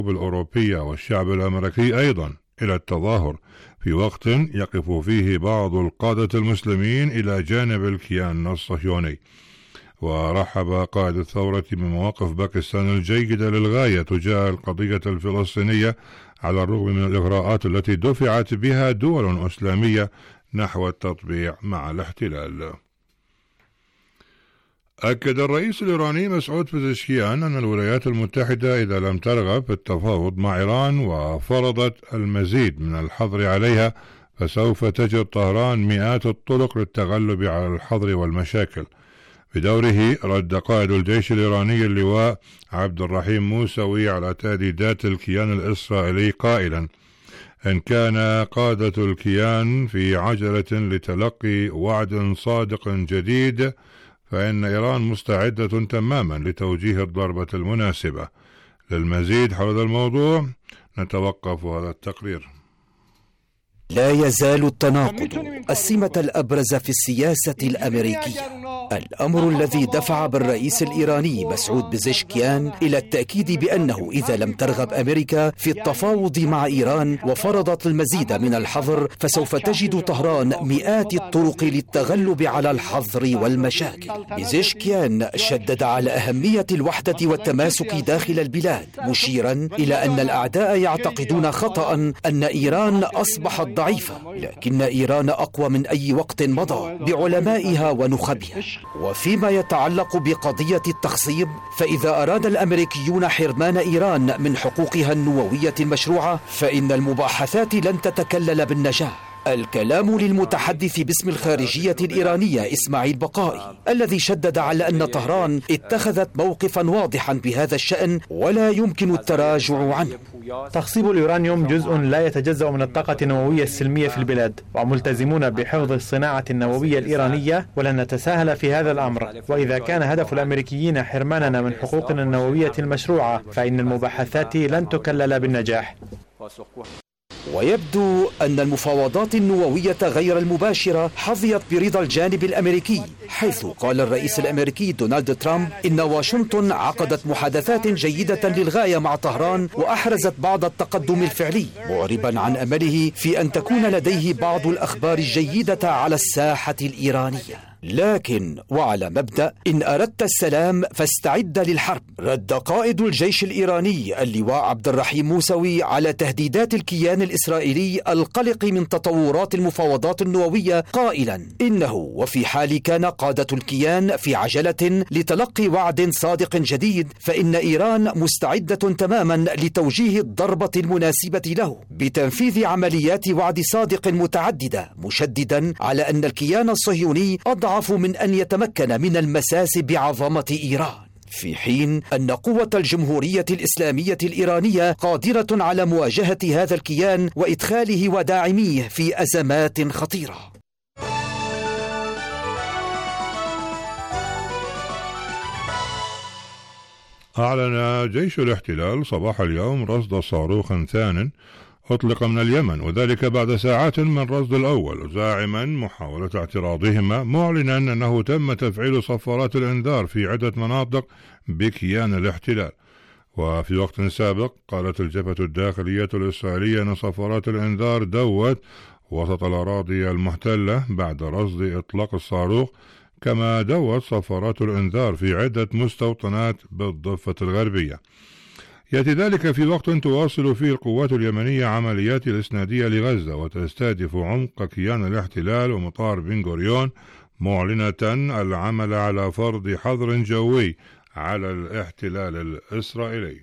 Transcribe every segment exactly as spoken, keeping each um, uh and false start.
الأوروبية والشعب الأمريكي أيضا إلى التظاهر في وقت يقف فيه بعض القادة المسلمين إلى جانب الكيان الصهيوني. ورحب قائد الثورة بمواقف باكستان الجيدة للغاية تجاه القضية الفلسطينية على الرغم من الإغراءات التي دفعت بها دول إسلامية نحو التطبيع مع الاحتلال. أكد الرئيس الإيراني مسعود بزشكيان أن الولايات المتحدة إذا لم ترغب في التفاوض مع إيران وفرضت المزيد من الحظر عليها فسوف تجد طهران مئات الطرق للتغلب على الحظر والمشاكل. بدوره رد قائد الجيش الإيراني اللواء عبد الرحيم موسوي على تهديدات الكيان الإسرائيلي قائلا: إن كان قادة الكيان في عجلة لتلقي وعد صادق جديد فإن إيران مستعدة تماما لتوجيه الضربة المناسبة. للمزيد حول هذا الموضوع نتوقف هذا التقرير. لا يزال التناقض السمة الأبرز في السياسة الأمريكية، الأمر الذي دفع بالرئيس الإيراني مسعود بزشكيان إلى التأكيد بأنه إذا لم ترغب أمريكا في التفاوض مع إيران وفرضت المزيد من الحظر فسوف تجد طهران مئات الطرق للتغلب على الحظر والمشاكل. بزشكيان شدد على أهمية الوحدة والتماسك داخل البلاد، مشيرا إلى أن الأعداء يعتقدون خطأ أن إيران أصبحت ضعيفة، لكن إيران أقوى من أي وقت مضى بعلمائها ونخبها. وفيما يتعلق بقضية التخصيب، فإذا أراد الأمريكيون حرمان إيران من حقوقها النووية المشروعة فإن المباحثات لن تتكلل بالنجاح. الكلام للمتحدث باسم الخارجية الإيرانية إسماعيل بقائي، الذي شدد على أن طهران اتخذت موقفا واضحا بهذا الشأن ولا يمكن التراجع عنه. تخصيب اليورانيوم جزء لا يتجزأ من الطاقة النووية السلمية في البلاد، وملتزمون بحفظ الصناعة النووية الإيرانية ولن نتساهل في هذا الأمر. وإذا كان هدف الأمريكيين حرماننا من حقوقنا النووية المشروعة فإن المباحثات لن تكلل بالنجاح. ويبدو أن المفاوضات النووية غير المباشرة حظيت برضا الجانب الأمريكي، حيث قال الرئيس الأمريكي دونالد ترامب إن واشنطن عقدت محادثات جيدة للغاية مع طهران وأحرزت بعض التقدم الفعلي، معربا عن أمله في أن تكون لديه بعض الأخبار الجيدة على الساحة الإيرانية. لكن وعلى مبدأ إن أردت السلام فاستعد للحرب، رد قائد الجيش الإيراني اللواء عبد الرحيم موسوي على تهديدات الكيان الإسرائيلي القلق من تطورات المفاوضات النووية قائلا إنه وفي حال كان قادة الكيان في عجلة لتلقي وعد صادق جديد فإن إيران مستعدة تماما لتوجيه الضربة المناسبة له بتنفيذ عمليات وعد صادق متعددة، مشددا على أن الكيان الصهيوني أضع أضعف من أن يتمكن من المساس بعظمة إيران، في حين أن قوة الجمهورية الإسلامية الإيرانية قادرة على مواجهة هذا الكيان وإدخاله وداعميه في أزمات خطيرة. أعلن جيش الاحتلال صباح اليوم رصد صاروخ ثان أطلق من اليمن، وذلك بعد ساعات من رصد الأول، زاعما محاولة اعتراضهما، معلنا أنه تم تفعيل صفارات الإنذار في عدة مناطق بكيان الاحتلال. وفي وقت سابق قالت الجبهة الداخلية الإسرائيلية أن صفارات الإنذار دوت وسط الأراضي المحتلة بعد رصد إطلاق الصاروخ، كما دوت صفارات الإنذار في عدة مستوطنات بالضفة الغربية. يأتي ذلك في وقت تواصل فيه القوات اليمنية عمليات الإسنادية لغزة وتستهدف عمق كيان الاحتلال ومطار بن غوريون، معلنة العمل على فرض حظر جوي على الاحتلال الإسرائيلي.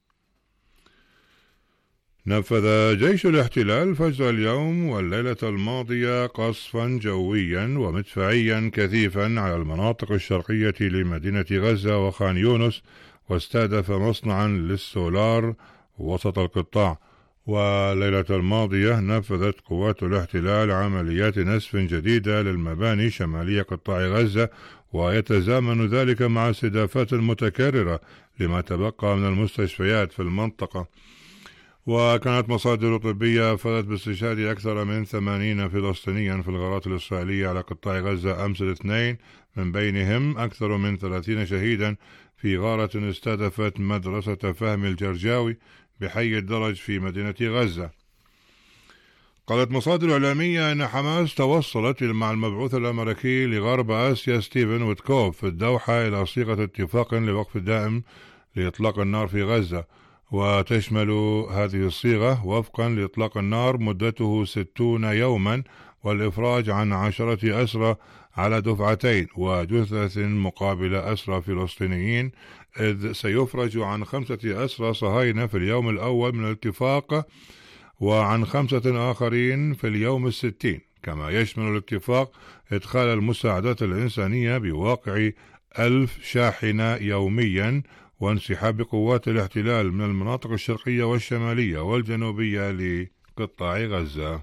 نفذ جيش الاحتلال فجر اليوم والليلة الماضية قصفا جويا ومدفعيا كثيفا على المناطق الشرقية لمدينة غزة وخان يونس، واستهدف مصنعا للسولار وسط القطاع. وليلة الماضية نفذت قوات الاحتلال عمليات نسف جديدة للمباني شمالية قطاع غزة، ويتزامن ذلك مع استهدافات متكررة لما تبقى من المستشفيات في المنطقة. وكانت مصادر طبية أفادت باستشهاد أكثر من ثمانين فلسطينيا في الغارات الإسرائيلية على قطاع غزة أمس الاثنين، من بينهم أكثر من ثلاثين شهيدا في غارة استهدفت مدرسة فهم الجرجاوي بحي الدرج في مدينة غزة. قالت مصادر إعلامية أن حماس توصلت مع المبعوث الأمريكي لغرب آسيا ستيفن ويتكوف في الدوحة إلى صيغة اتفاق لوقف دائم لإطلاق النار في غزة، وتشمل هذه الصيغة وفقا لإطلاق النار مدته ستون يوما والإفراج عن عشرة أسرى على دفعتين وجثث مقابل أسرى فلسطينيين، إذ سيفرج عن خمسة أسرى صهاينة في اليوم الأول من الاتفاق وعن خمسة آخرين في اليوم الستين. كما يشمل الاتفاق إدخال المساعدات الإنسانية بواقع ألف شاحنة يوميا وانسحاب قوات الاحتلال من المناطق الشرقية والشمالية والجنوبية لقطاع غزة.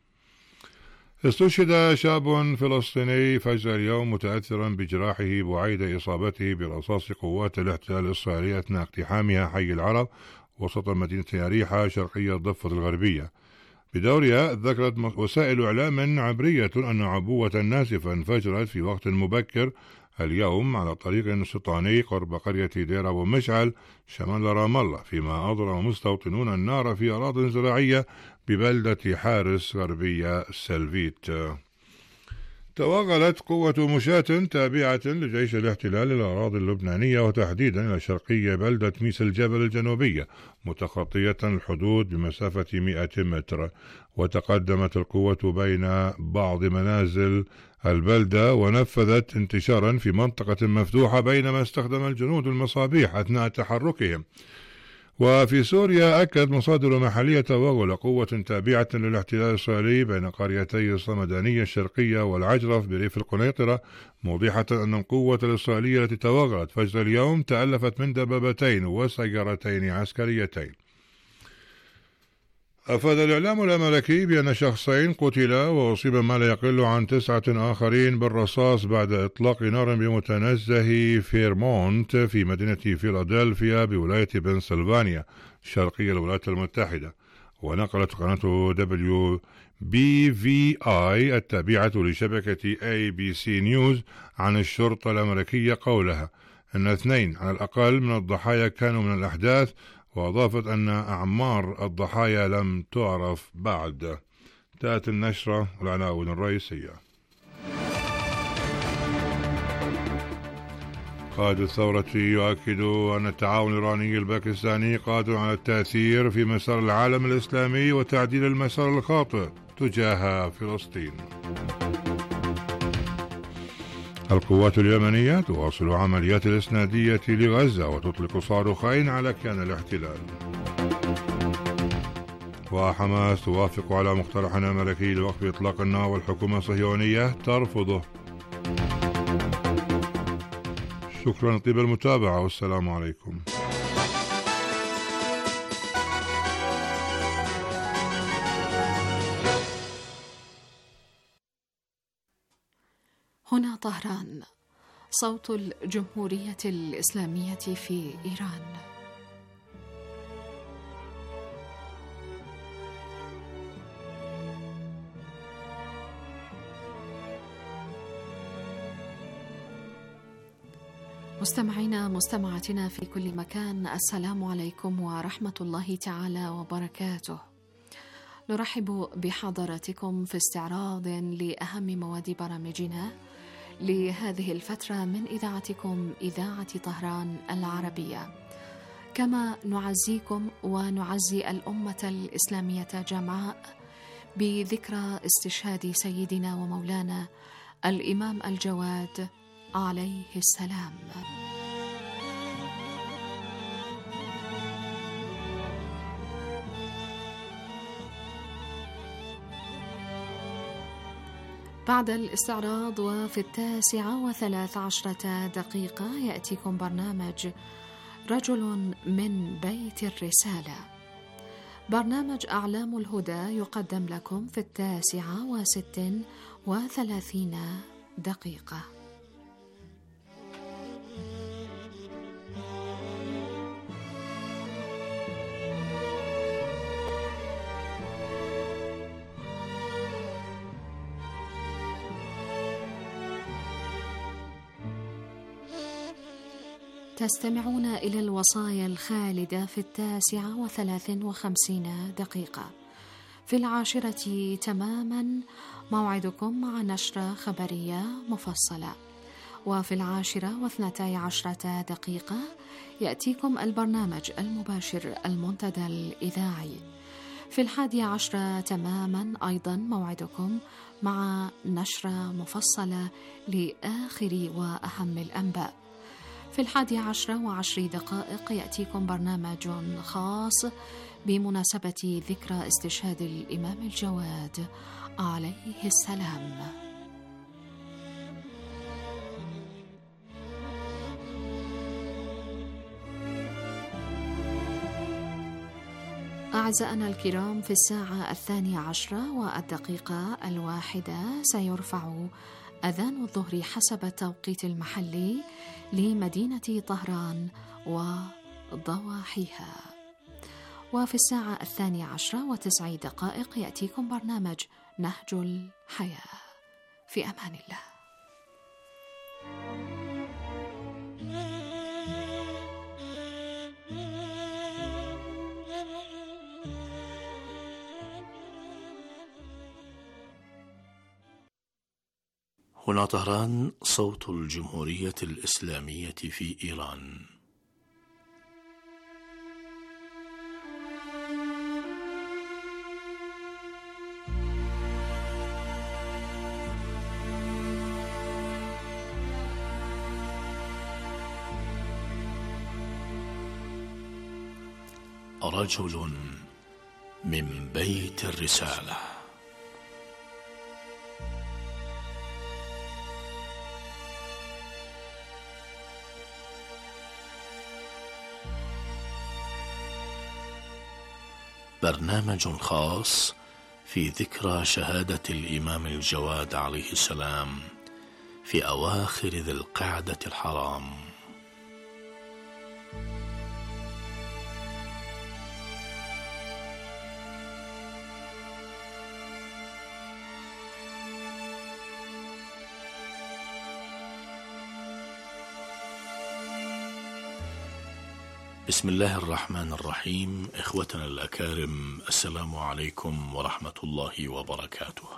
استشهد شاب فلسطيني فجر اليوم متأثرا بجراحه بعيد إصابته برصاص قوات الاحتلال الإسرائيلية أثناء اقتحامها حي العرب وسط مدينة أريحة شرقية الضفة الغربية. بدورها ذكرت وسائل إعلام عبرية أن عبوة ناسفة انفجرت في وقت مبكر اليوم على طريق شيطاني قرب قرية دير أبو مشعل شمال رام الله، فيما أضرم مستوطنون النار في أراضٍ زراعية ببلدة حارس غربية سلفيت. توغلت قوة مشاة تابعة لجيش الاحتلال إلى الأراضي اللبنانية وتحديدا إلى شرقية بلدة ميس الجبل الجنوبية متخطية الحدود بمسافة مئة متر، وتقدمت القوة بين بعض منازل البلدة ونفذت انتشارا في منطقة مفتوحة بينما استخدم الجنود المصابيح أثناء تحركهم. وفي سوريا أكد مصادر محلية توغل قوة تابعة للاحتلال الإسرائيلي بين قريتي الصمدانية الشرقية والعجرف بريف القنيطرة، موضحة أن القوة الإسرائيلية التي توغلت فجر اليوم تألفت من دبابتين وسيارتين عسكريتين. أفاد الإعلام الأمريكي بأن شخصين قتلا وأصيب ما لا يقل عن تسعة آخرين بالرصاص بعد إطلاق نار بمتنزه فيرمونت في مدينة فيلادلفيا بولاية بنسلفانيا شرقي الولايات المتحدة. ونقلت قناة دبليو بي في آي التابعة لشبكة إيه بي سي نيوز عن الشرطة الأمريكية قولها أن اثنين على الأقل من الضحايا كانوا من الأحداث، وأضافت أن أعمار الضحايا لم تعرف بعد. تأتي النشرة والعناوين الرئيسية. قائد الثورة يؤكد أن التعاون الإيراني الباكستاني قادر على التأثير في مسار العالم الإسلامي وتعديل المسار الخاطئ تجاه فلسطين. القوات اليمنية تواصل عمليات الإسنادية لغزة وتطلق صاروخين على كيان الاحتلال. وحماس توافق على مقترح أمريكي لوقف إطلاق النار والحكومة الصهيونية ترفضه. شكرا طيب المتابعة والسلام عليكم. هنا طهران، صوت الجمهورية الإسلامية في إيران. مستمعينا مستمعاتنا في كل مكان، السلام عليكم ورحمة الله تعالى وبركاته. نرحب بحضراتكم في استعراض لأهم مواد برامجنا لهذه الفترة من إذاعتكم إذاعة طهران العربية. كما نعزيكم ونعزي الأمة الإسلامية جمعاء بذكرى استشهاد سيدنا ومولانا الإمام الجواد عليه السلام. بعد الاستعراض وفي التاسعة وثلاث عشرة دقيقة يأتيكم برنامج رجل من بيت الرسالة. برنامج أعلام الهدى يقدم لكم في التاسعة وست وثلاثين دقيقة. تستمعون إلى الوصايا الخالدة في التاسعة وثلاث وخمسين دقيقة. في العاشرة تماما موعدكم مع نشرة خبرية مفصلة، وفي العاشرة واثنتي عشرة دقيقة يأتيكم البرنامج المباشر المنتدى الإذاعي. في الحادية عشرة تماما أيضا موعدكم مع نشرة مفصلة لآخر وأهم الأنباء. في الحادية عشرة وعشر دقائق يأتيكم برنامج خاص بمناسبة ذكرى استشهاد الإمام الجواد عليه السلام. أعزائنا الكرام، في الساعة الثانية عشرة والدقيقة الواحدة سيرفع أذان الظهر حسب التوقيت المحلي لمدينة طهران وضواحيها. وفي الساعة الثانية عشرة وتسع دقائق يأتيكم برنامج نهج الحياة. في أمان الله. هنا طهران، صوت الجمهورية الإسلامية في إيران. رجل من بيت الرسالة. برنامج خاص في ذكرى شهادة الإمام الجواد عليه السلام في أواخر ذي القعدة الحرام. بسم الله الرحمن الرحيم. إخوتنا الأكارم، السلام عليكم ورحمة الله وبركاته.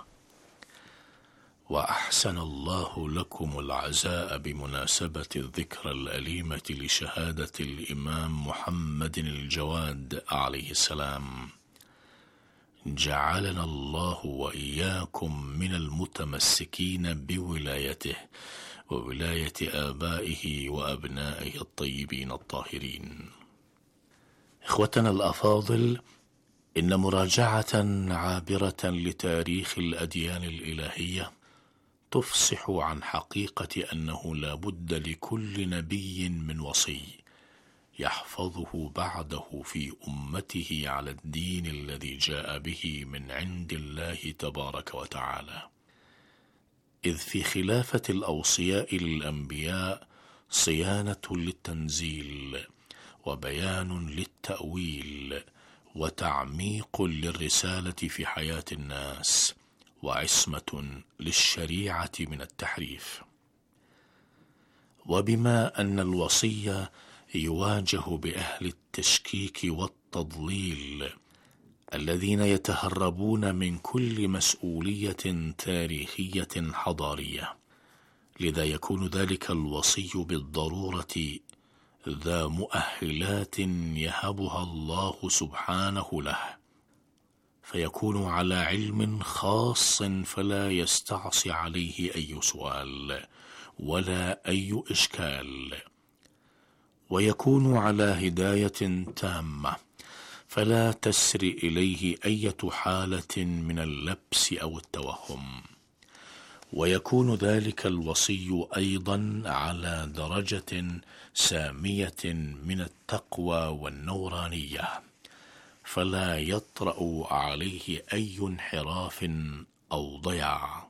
وأحسن الله لكم العزاء بمناسبة الذكرى الأليمة لشهادة الإمام محمد الجواد عليه السلام. جعلنا الله وإياكم من المتمسكين بولايته وولاية آبائه وأبنائه الطيبين الطاهرين. إخوتنا الأفاضل، إن مراجعة عابرة لتاريخ الأديان الإلهية تفصح عن حقيقة أنه لا بد لكل نبي من وصي يحفظه بعده في أمته على الدين الذي جاء به من عند الله تبارك وتعالى، إذ في خلافة الأوصياء للأنبياء صيانة للتنزيل وبيان للتأويل وتعميق للرسالة في حياة الناس وعصمة للشريعة من التحريف. وبما أن الوصي يواجه بأهل التشكيك والتضليل الذين يتهربون من كل مسؤولية تاريخية حضارية، لذا يكون ذلك الوصي بالضرورة ذا مؤهلات يهبها الله سبحانه له، فيكون على علم خاص فلا يستعصي عليه أي سؤال ولا أي إشكال، ويكون على هداية تامة فلا تسري إليه أي حالة من اللبس أو التوهم، ويكون ذلك الوصي أيضا على درجة سامية من التقوى والنورانية، فلا يطرأ عليه أي انحراف أو ضياع،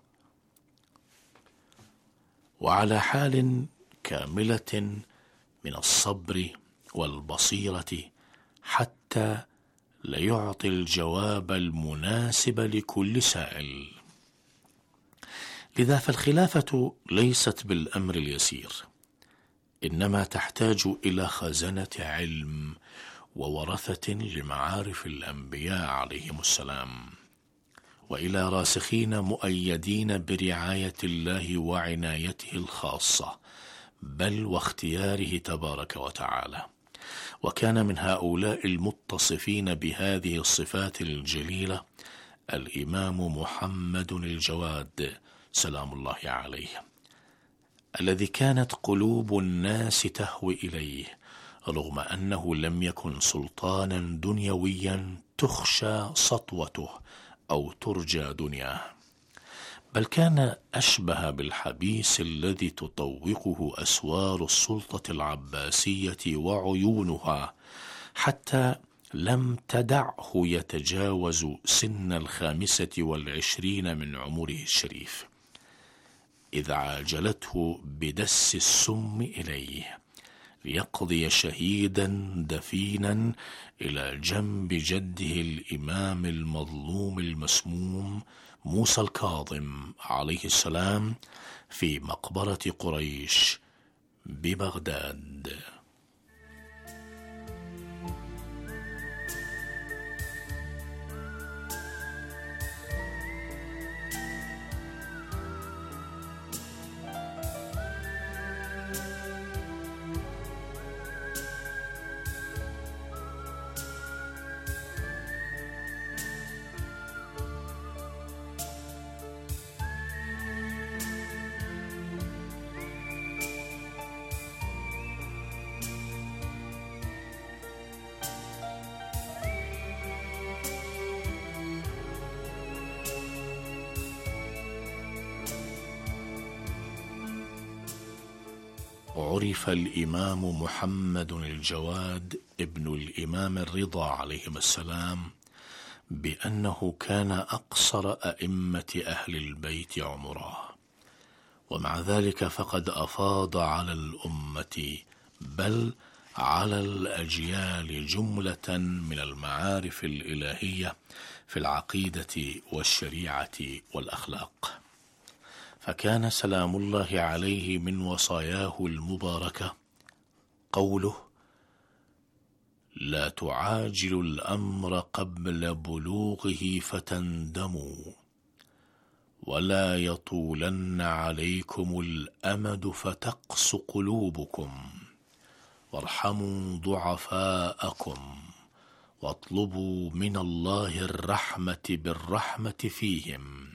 وعلى حال كاملة من الصبر والبصيرة حتى ليعطي الجواب المناسب لكل سائل. لذا فالخلافة ليست بالأمر اليسير، إنما تحتاج إلى خزنة علم وورثة لمعارف الأنبياء عليهم السلام، وإلى راسخين مؤيدين برعاية الله وعنايته الخاصة، بل واختياره تبارك وتعالى. وكان من هؤلاء المتصفين بهذه الصفات الجليلة الإمام محمد الجواد سلام الله عليه، الذي كانت قلوب الناس تهوي إليه، رغم أنه لم يكن سلطانا دنيويا تخشى سطوته أو ترجى دنياه، بل كان أشبه بالحبيس الذي تطوقه أسوار السلطة العباسية وعيونها، حتى لم تدعه يتجاوز سن الخامسة والعشرين من عمره الشريف، إذ عاجلته بدس السم إليه ليقضي شهيدا دفينا إلى جنب جده الإمام المظلوم المسموم موسى الكاظم عليه السلام في مقبرة قريش ببغداد. عرف الإمام محمد الجواد ابن الإمام الرضا عليهم السلام بأنه كان أقصر أئمة أهل البيت عمرا، ومع ذلك فقد أفاض على الأمة بل على الأجيال جملة من المعارف الإلهية في العقيدة والشريعة والأخلاق. فكان سلام الله عليه من وصاياه المباركة قوله: لا تعاجلوا الأمر قبل بلوغه فتندموا، ولا يطولن عليكم الأمد فتقس قلوبكم، وارحموا ضعفاءكم، واطلبوا من الله الرحمة بالرحمة فيهم.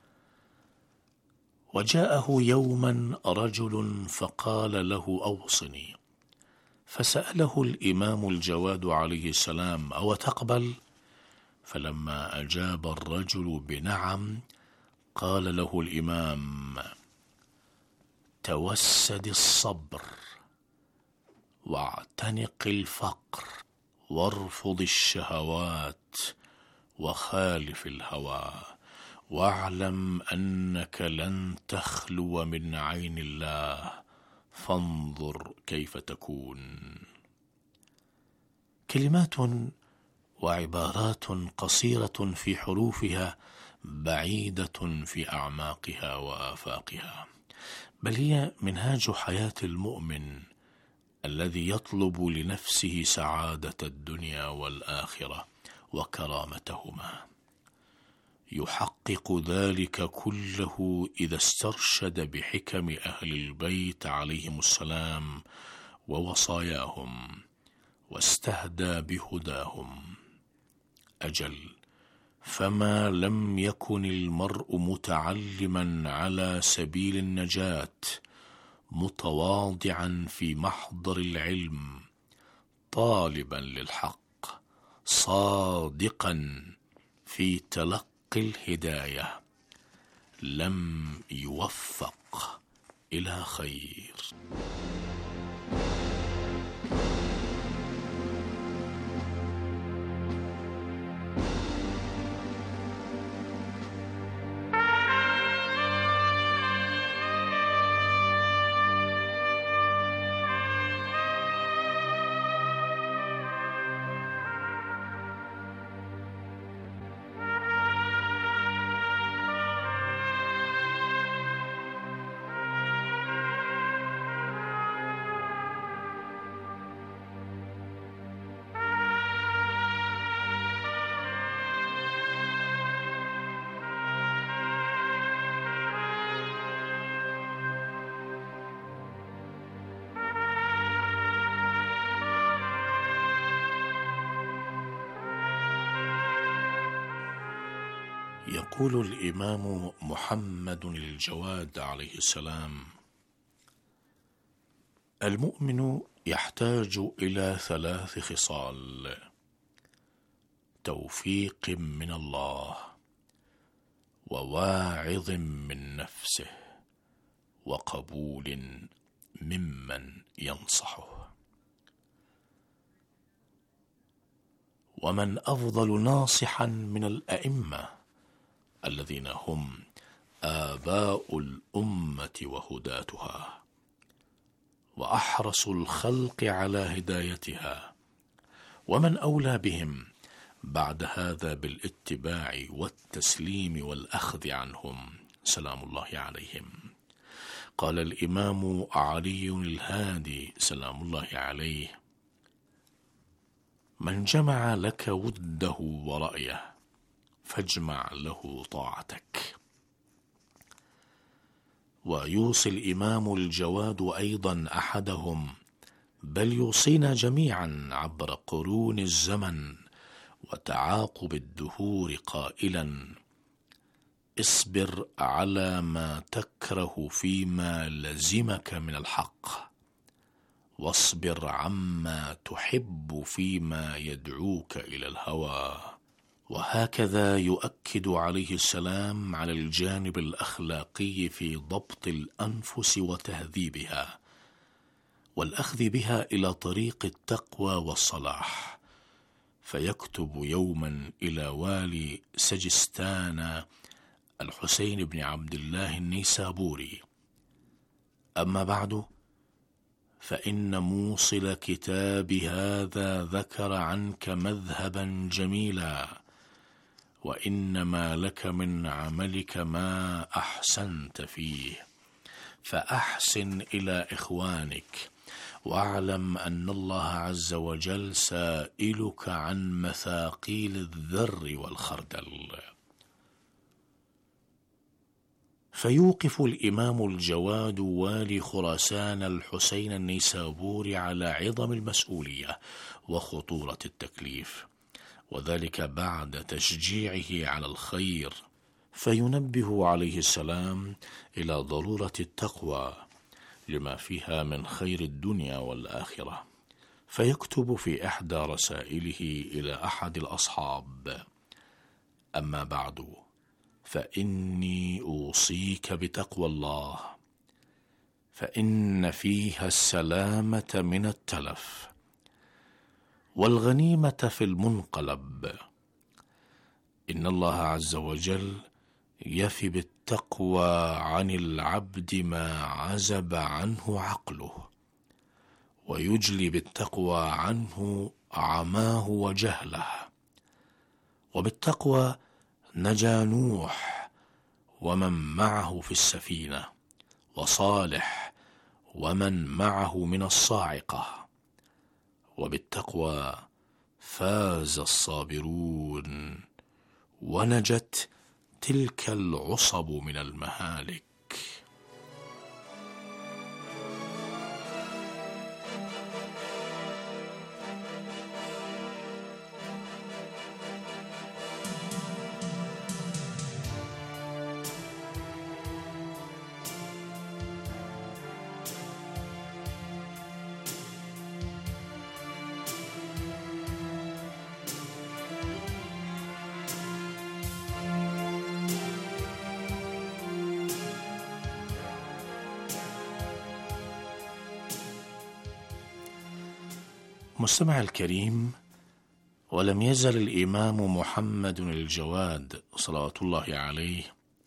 وجاءه يوما رجل فقال له: أوصني. فسأله الإمام الجواد عليه السلام: أو تقبل؟ فلما أجاب الرجل بنعم قال له الإمام: توسد الصبر، واعتنق الفقر، وارفض الشهوات، وخالف الهوى، واعلم أنك لن تخلو من عين الله، فانظر كيف تكون. كلمات وعبارات قصيرة في حروفها، بعيدة في أعماقها وآفاقها، بل هي منهاج حياة المؤمن الذي يطلب لنفسه سعادة الدنيا والآخرة وكرامتهما. يحقق ذلك كله إذا استرشد بحكم أهل البيت عليهم السلام ووصاياهم، واستهدى بهداهم. أجل، فما لم يكن المرء متعلما على سبيل النجاة، متواضعا في محضر العلم، طالبا للحق، صادقا في تلقي الهداية، لم يوفق إلى خير. يقول الإمام محمد الجواد عليه السلام: المؤمن يحتاج إلى ثلاث خصال: توفيق من الله، وواعظ من نفسه، وقبول ممن ينصحه. ومن أفضل ناصحا من الأئمة الذين هم آباء الأمة وهداتها، وأحرص الخلق على هدايتها، ومن أولى بهم بعد هذا بالاتباع والتسليم والأخذ عنهم سلام الله عليهم. قال الإمام علي الهادي سلام الله عليه: من جمع لك وده ورأيه فاجمع له طاعتك. ويوصي الإمام الجواد أيضا أحدهم، بل يوصينا جميعا عبر قرون الزمن وتعاقب الدهور قائلا: اصبر على ما تكره فيما لزمك من الحق، واصبر عما تحب فيما يدعوك إلى الهوى. وهكذا يؤكد عليه السلام على الجانب الأخلاقي في ضبط الأنفس وتهذيبها، والأخذ بها إلى طريق التقوى والصلاح، فيكتب يوما إلى والي سجستان الحسين بن عبد الله النيسابوري: أما بعد، فإن موصل كتاب هذا ذكر عنك مذهبا جميلا، وإنما لك من عملك ما أحسنت فيه، فأحسن إلى إخوانك، واعلم أن الله عز وجل سائلك عن مثاقيل الذر والخردل. فيوقف الإمام الجواد والي خراسان الحسين النيسابوري على عظم المسؤولية وخطورة التكليف، وذلك بعد تشجيعه على الخير، فينبه عليه السلام إلى ضرورة التقوى لما فيها من خير الدنيا والآخرة. فيكتب في إحدى رسائله إلى أحد الأصحاب: أما بعد، فإني أوصيك بتقوى الله، فإن فيها السلامة من التلف، والغنيمة في المنقلب. إن الله عز وجل يفي بالتقوى عن العبد ما عزب عنه عقله، ويجلي بالتقوى عنه عماه وجهله. وبالتقوى نجا نوح ومن معه في السفينة، وصالح ومن معه من الصاعقة. وبالتقوى فاز الصابرون، ونجت تلك العصب من المهالك. مستمع الكريم، ولم يزل الإمام محمد الجواد صلوات الله عليه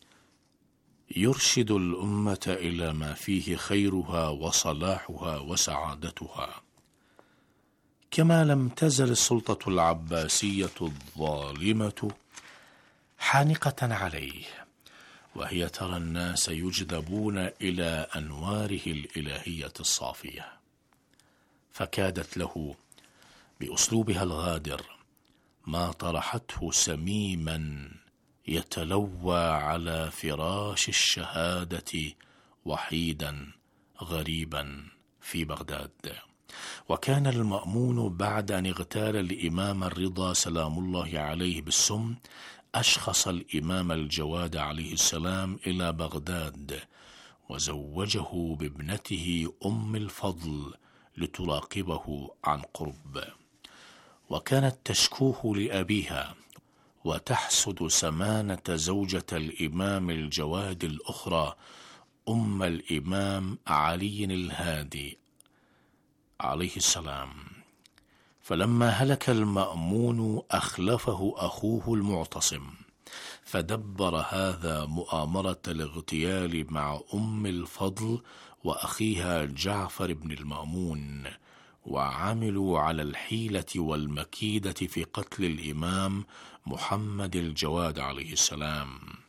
يرشد الأمة إلى ما فيه خيرها وصلاحها وسعادتها، كما لم تزل السلطة العباسية الظالمة حانقة عليه، وهي ترى الناس يجذبون إلى أنواره الإلهية الصافية، فكادت له بأسلوبها الغادر ما طرحته سميما يتلوى على فراش الشهادة وحيدا غريبا في بغداد. وكان المأمون بعد أن اغتال الإمام الرضا سلام الله عليه بالسم أشخص الإمام الجواد عليه السلام إلى بغداد وزوجه بابنته أم الفضل لتراقبه عن قرب، وكانت تشكوه لأبيها وتحسد سمانة زوجة الإمام الجواد الأخرى أم الإمام علي الهادي عليه السلام. فلما هلك المأمون أخلفه أخوه المعتصم، فدبر هذا مؤامرة الاغتيال مع أم الفضل وأخيها جعفر بن المأمون، وعملوا على الحيلة والمكيدة في قتل الإمام محمد الجواد عليه السلام.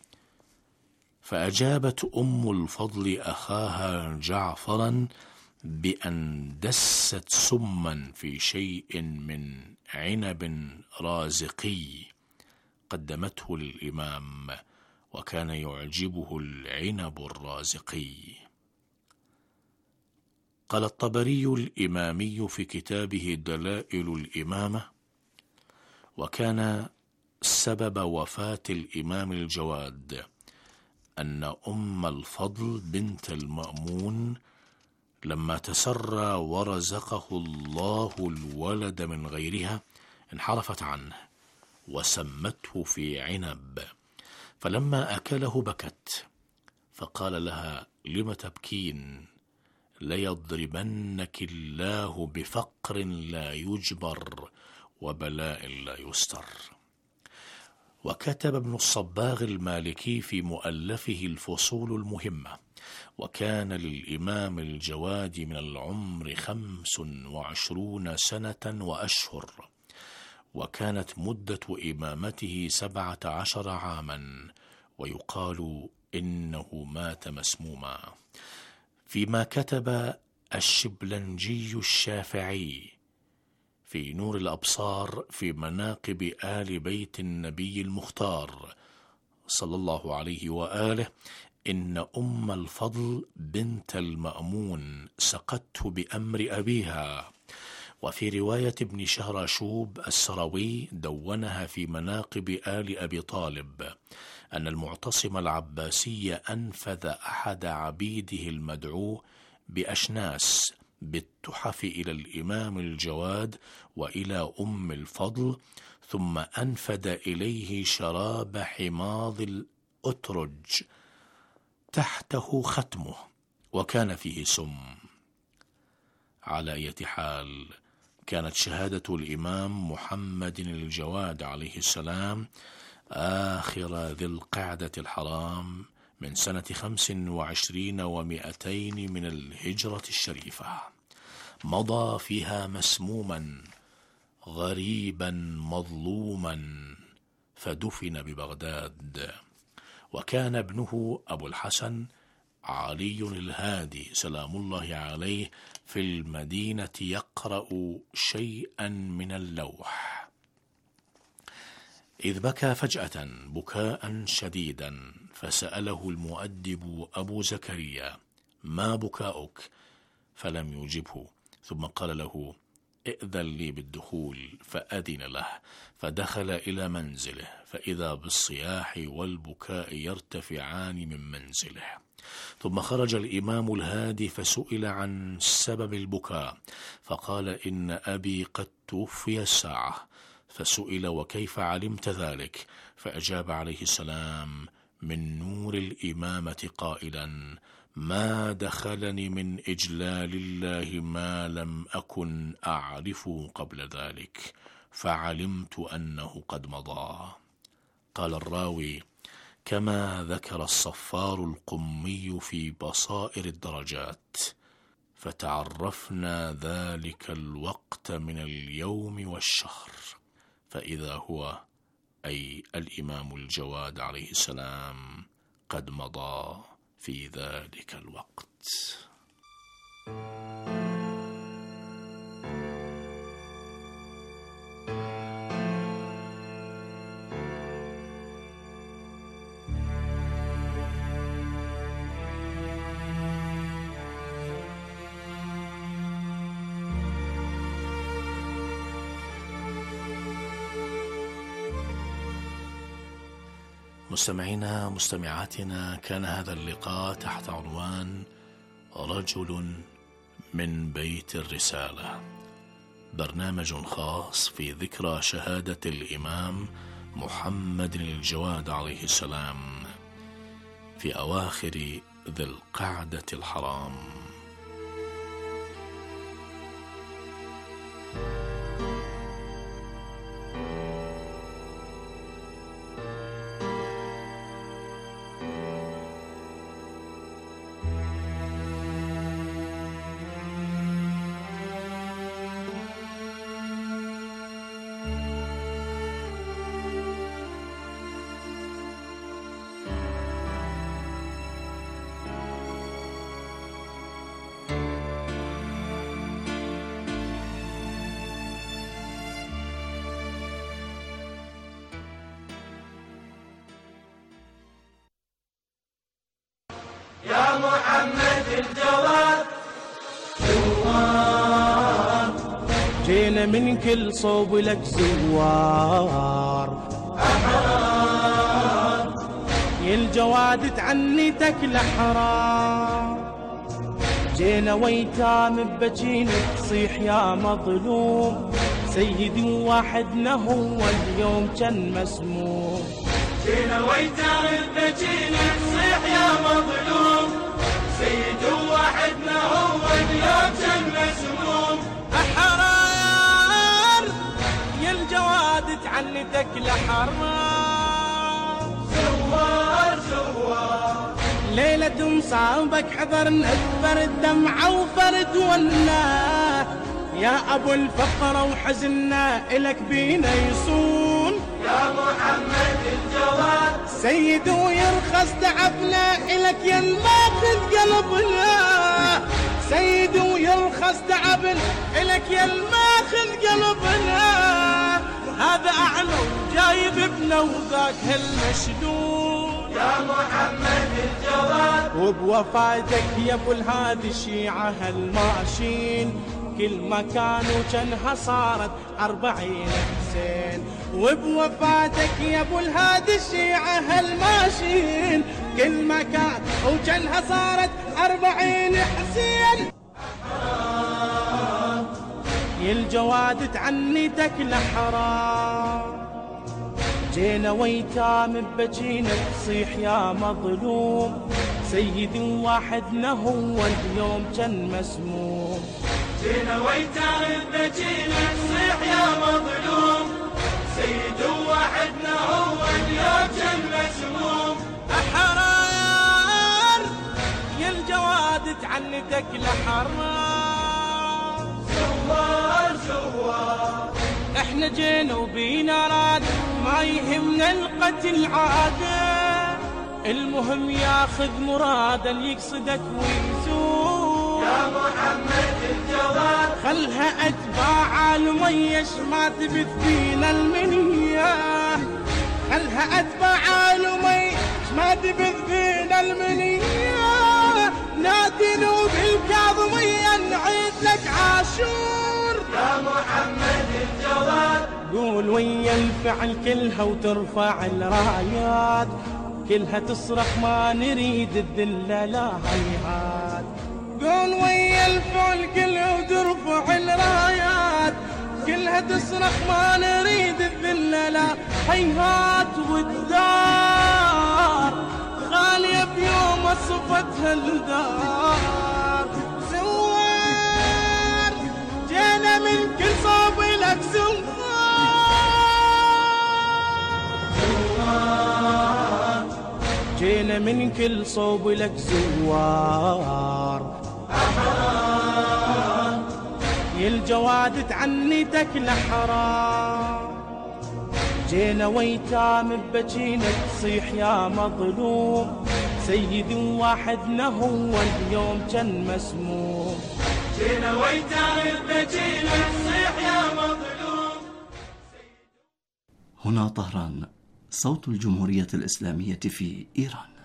فأجابت أم الفضل أخاها جعفرا بأن دست سما في شيء من عنب رازقي قدمته للإمام، وكان يعجبه العنب الرازقي. قال الطبري الإمامي في كتابه دلائل الإمامة: وكان سبب وفاة الإمام الجواد أن أم الفضل بنت المأمون لما تسرى ورزقه الله الولد من غيرها انحرفت عنه وسمته في عنب، فلما أكله بكت، فقال لها: لم تبكين؟ ليضربنك الله بفقر لا يجبر وبلاء لا يستر. وكتب ابن الصباغ المالكي في مؤلفه الفصول المهمة: وكان للإمام الجواد من العمر خمس وعشرون سنة وأشهر، وكانت مدة إمامته سبعة عشر عاما، ويقال إنه مات مسموما. فيما كتب الشبلنجي الشافعي في نور الأبصار في مناقب آل بيت النبي المختار صلى الله عليه وآله: إن أم الفضل بنت المأمون سقته بأمر أبيها. وفي رواية ابن شهراشوب السروي دونها في مناقب آل أبي طالب أن المعتصم العباسي أنفذ أحد عبيده المدعو بأشناس بالتحف إلى الإمام الجواد وإلى أم الفضل، ثم أنفد إليه شراب حماض الأترج تحته ختمه وكان فيه سم. على أي حال، كانت شهادة الإمام محمد الجواد عليه السلام آخر ذي القعدة الحرام من سنة خمس وعشرين ومئتين من الهجرة الشريفة، مضى فيها مسموما غريبا مظلوما فدفن ببغداد. وكان ابنه أبو الحسن علي الهادي سلام الله عليه في المدينة يقرأ شيئا من اللوح، إذ بكى فجأة بكاء شديدا، فسأله المؤدب أبو زكريا: ما بكاؤك؟ فلم يجبه، ثم قال له: ائذن لي بالدخول، فأذن له، فدخل إلى منزله، فإذا بالصياح والبكاء يرتفعان من منزله. ثم خرج الإمام الهادي فسئل عن سبب البكاء، فقال: إن أبي قد توفي الساعة. فسئل: وكيف علمت ذلك؟ فأجاب عليه السلام من نور الإمامة قائلا: ما دخلني من إجلال الله ما لم أكن أعرفه قبل ذلك، فعلمت أنه قد مضى. قال الراوي: كما ذكر الصفار القمي في بصائر الدرجات، فتعرفنا ذلك الوقت من اليوم والشهر، فإذا هو أي الإمام الجواد عليه السلام قد مضى في ذلك الوقت. مستمعينا مستمعاتنا، كان هذا اللقاء تحت عنوان رجل من بيت الرسالة، برنامج خاص في ذكرى شهادة الإمام محمد الجواد عليه السلام في أواخر ذي القعدة الحرام. يا محمد الجواد زوار، جينا من كل صوب لك زوار أحرار، يا الجواد تعنيتك الأحرار، جينا ويتام ببجينك تصيح يا مظلوم، سيدي وحدنا هو اليوم كان مسموم، جينا ويتام ببجينك تصيح يا مظلوم، سيدي وحدنا هو اليوم كان مسموم، أحرار يا الجواد تعنتك لحرار، زوار زوار ليلة مصابك حضرنا فرد دمعة وفرد ونا، يا أبو الفقرة وحزننا إلك بينا يصون، يا محمد الجواد سيد ويرخص تعبنا إلك يا الماخذ قلبنا، سيد ويرخص تعبنا إلك يا الماخذ قلبنا، هذا أعلى جايب ابنه وذاك هالمشدود، يا محمد الجواد وبوفاتك يا ابو الهادي الشيعة هالماشين، كل مكان وجنها صارت أربعين حسين، وبوفاتك يا ابو الهادي الشيعة هالماشين، كل مكان وجنها صارت أربعين حسين، يا الجواد تعنيتك لحرام، جينا ويتام ببجينا تصيح يا مظلوم، سيدي واحدنا هو اليوم كان مسموم، جينا ويتام ببجينا تصيح يا مظلوم، سيدي واحدنا هو اليوم كان مسموم، أحرار يا الجواد تعنتك لحرام، زوار زوار احنا جينا وبينا راد، ما يهمنا القتل عادة، المهم ياخذ مراده اللي يقصدك ويزور، يا محمد الجواد خلها اتباع الميش ما تبث فينا المنية، خلها اتباع الميش ما تبث فينا المنية، نادلوا بالكاظمية نعيد لك عاشور، يا محمد الجواد قول ويا الفعل كلها وترفع الرايات، كلها تصرخ ما نريد الذلة لا هيهات، قول ويا الفعل كلها وترفع الرايات، كلها تصرخ ما نريد الذلة لا هيهات، والدار خالية بيوم صفتها الدار، زوار جينا من كل صوب لك زوار، جينا من كل صوب لك زوار، أحرار يا الجواد تعنيتك لحرام، جينا ويتام ببجينا تصيح يا مظلوم، سيدي واحدنا هو اليوم كان مسموم، جينا ويتام ببجينا تصيح يا مظلوم. هنا طهران، صوت الجمهورية الإسلامية في إيران.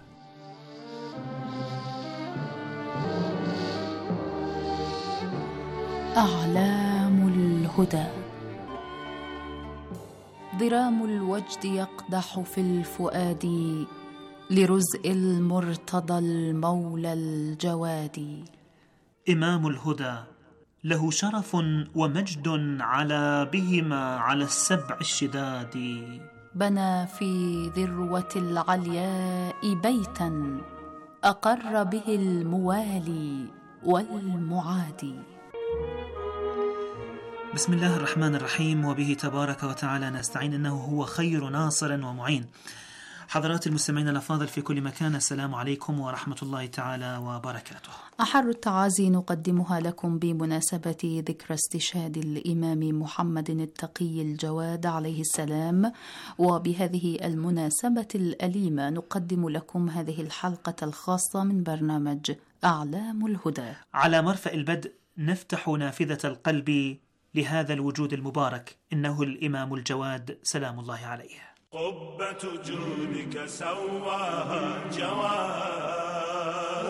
أعلام الهدى ضرام الوجد يقدح في الفؤاد لرزء المرتضى المولى الجواد. إمام الهدى له شرف ومجد على بهما على السبع الشداد. بنى في ذروة العلياء بيتا أقر به الموالي والمعادي. بسم الله الرحمن الرحيم، وبه تبارك وتعالى نستعين، إنه هو خير ناصر ومعين. حضرات المستمعين الأفاضل في كل مكان، السلام عليكم ورحمة الله تعالى وبركاته. أحر التعازي نقدمها لكم بمناسبة ذكرى استشهاد الإمام محمد التقي الجواد عليه السلام، وبهذه المناسبة الأليمة نقدم لكم هذه الحلقة الخاصة من برنامج أعلام الهدى. على مرفأ البدء نفتح نافذة القلب لهذا الوجود المبارك، إنه الإمام الجواد سلام الله عليه. قبة جودك سواها جواد،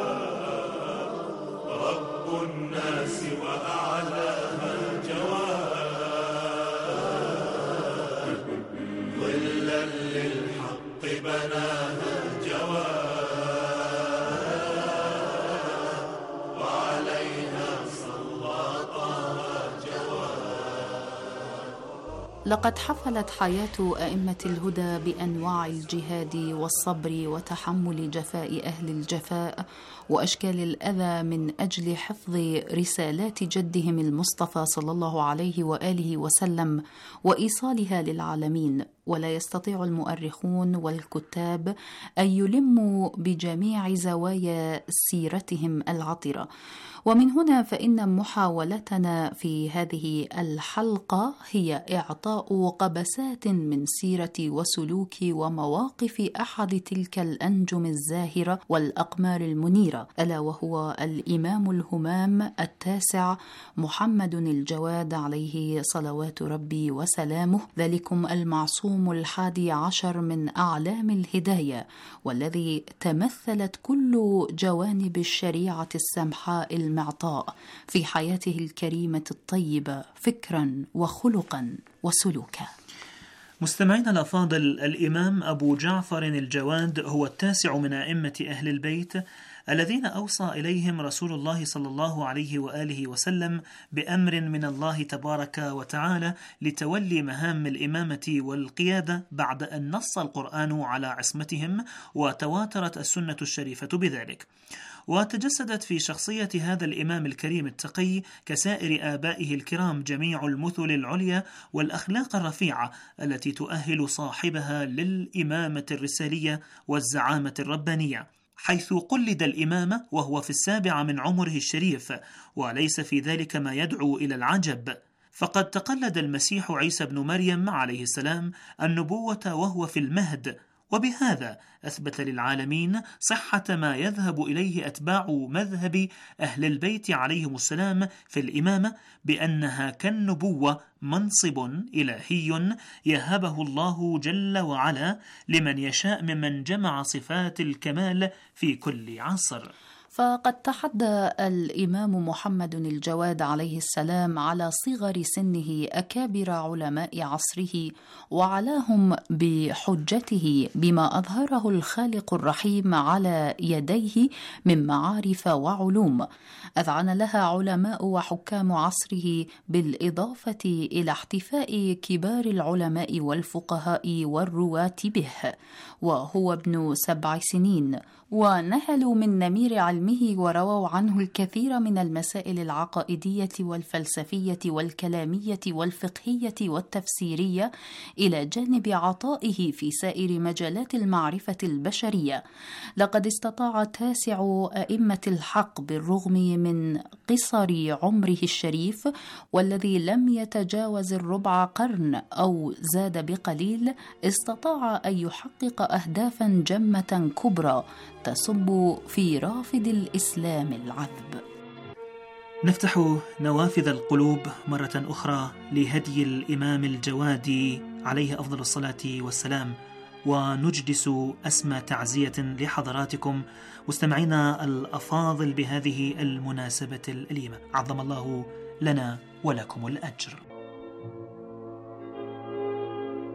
رب الناس وأعلاها جواد، ظلا للحق بناها جواد، وعليها سلطها جواد. لقد حفلت حياة أئمة الهدى بأنواع الجهاد والصبر وتحمل جفاء أهل الجفاء وأشكال الأذى من أجل حفظ رسالات جدهم المصطفى صلى الله عليه وآله وسلم وإيصالها للعالمين، ولا يستطيع المؤرخون والكتاب أن يلموا بجميع زوايا سيرتهم العطرة. ومن هنا فإن محاولتنا في هذه الحلقة هي إعطاء قبسات من سيرة وسلوك ومواقف أحد تلك الأنجم الزاهرة والأقمار المنيرة، ألا وهو الإمام الهمام التاسع محمد الجواد عليه صلوات ربي وسلامه، ذلكم المعصوم الحادي عشر من أعلام الهداية، والذي تمثلت كل جوانب الشريعة السمحاء المعطاء في حياته الكريمة الطيبة فكرا وخلقا وسلوكا. مستمعين الأفاضل، الإمام أبو جعفر الجواد هو التاسع من أئمة أهل البيت الذين أوصى إليهم رسول الله صلى الله عليه وآله وسلم بأمر من الله تبارك وتعالى لتولي مهام الإمامة والقيادة بعد أن نص القرآن على عصمتهم وتواترت السنة الشريفة بذلك. وتجسدت في شخصية هذا الإمام الكريم التقي كسائر آبائه الكرام جميع المثل العليا والأخلاق الرفيعة التي تؤهل صاحبها للإمامة الرسالية والزعامة الربانية، حيث قلد الإمامة وهو في السابع من عمره الشريف، وليس في ذلك ما يدعو إلى العجب، فقد تقلد المسيح عيسى بن مريم عليه السلام النبوة وهو في المهد، وبهذا أثبت للعالمين صحة ما يذهب إليه أتباع مذهب أهل البيت عليهم السلام في الإمامة، بأنها كالنبوة منصب إلهي يهبه الله جل وعلا لمن يشاء ممن جمع صفات الكمال في كل عصر. فقد تحدى الإمام محمد الجواد عليه السلام على صغر سنه أكابر علماء عصره، وعلاهم بحجته بما أظهره الخالق الرحيم على يديه من معارف وعلوم أذعن لها علماء وحكام عصره، بالإضافة إلى احتفاء كبار العلماء والفقهاء والرواة به، وهو ابن سبع سنين، ونهلوا من نمير علمه ورووا عنه الكثير من المسائل العقائدية والفلسفية والكلامية والفقهية والتفسيرية، إلى جانب عطائه في سائر مجالات المعرفة البشرية. لقد استطاع تاسع أئمة الحق بالرغم من قصر عمره الشريف، والذي لم يتجاوز الربع قرن أو زاد بقليل، استطاع أن يحقق أهدافا جمة كبرى تصب في رافد الإسلام العذب. نفتح نوافذ القلوب مرة أخرى لهدي الإمام الجوادي عليه أفضل الصلاة والسلام، ونجدس أسمى تعزية لحضراتكم مستمعينا الأفاضل بهذه المناسبة الأليمة، عظم الله لنا ولكم الأجر.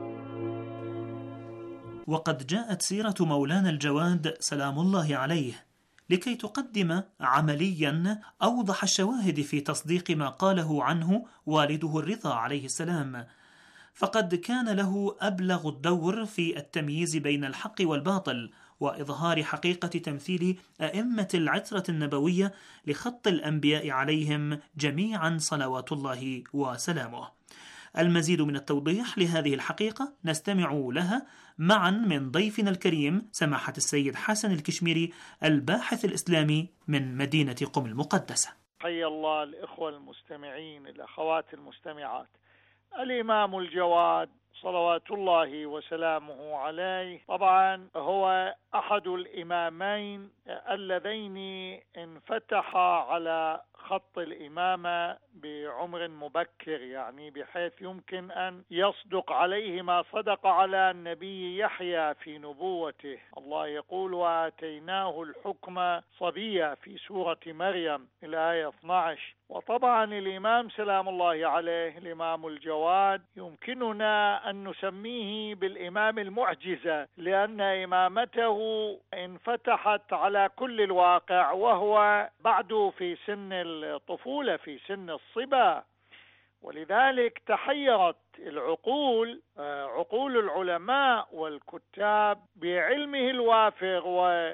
وقد جاءت سيرة مولانا الجواد سلام الله عليه لكي تقدم عمليا أوضح الشواهد في تصديق ما قاله عنه والده الرضا عليه السلام، فقد كان له أبلغ الدور في التمييز بين الحق والباطل وإظهار حقيقة تمثيل أئمة العترة النبوية لخط الأنبياء عليهم جميعا صلوات الله وسلامه. المزيد من التوضيح لهذه الحقيقة نستمع لها معا من ضيفنا الكريم سماحة السيد حسن الكشميري الباحث الإسلامي من مدينة قم المقدسة. حيا الله الإخوة المستمعين، الأخوات المستمعات. الإمام الجواد صلوات الله وسلامه عليه طبعا هو أحد الإمامين اللذين انفتحا على خط الإمامة بعمر مبكر، يعني بحيث يمكن أن يصدق عليه ما صدق على النبي يحيى في نبوته. الله يقول وآتيناه الحكم صبيا في سورة مريم الآية اثني عشر. وطبعا الإمام سلام الله عليه الإمام الجواد يمكننا أن نسميه بالإمام المعجزة، لأن إمامته انفتحت على كل الواقع وهو بعد في سن الطفولة في سن الصبا، ولذلك تحيرت العقول عقول العلماء والكتاب بعلمه الوافر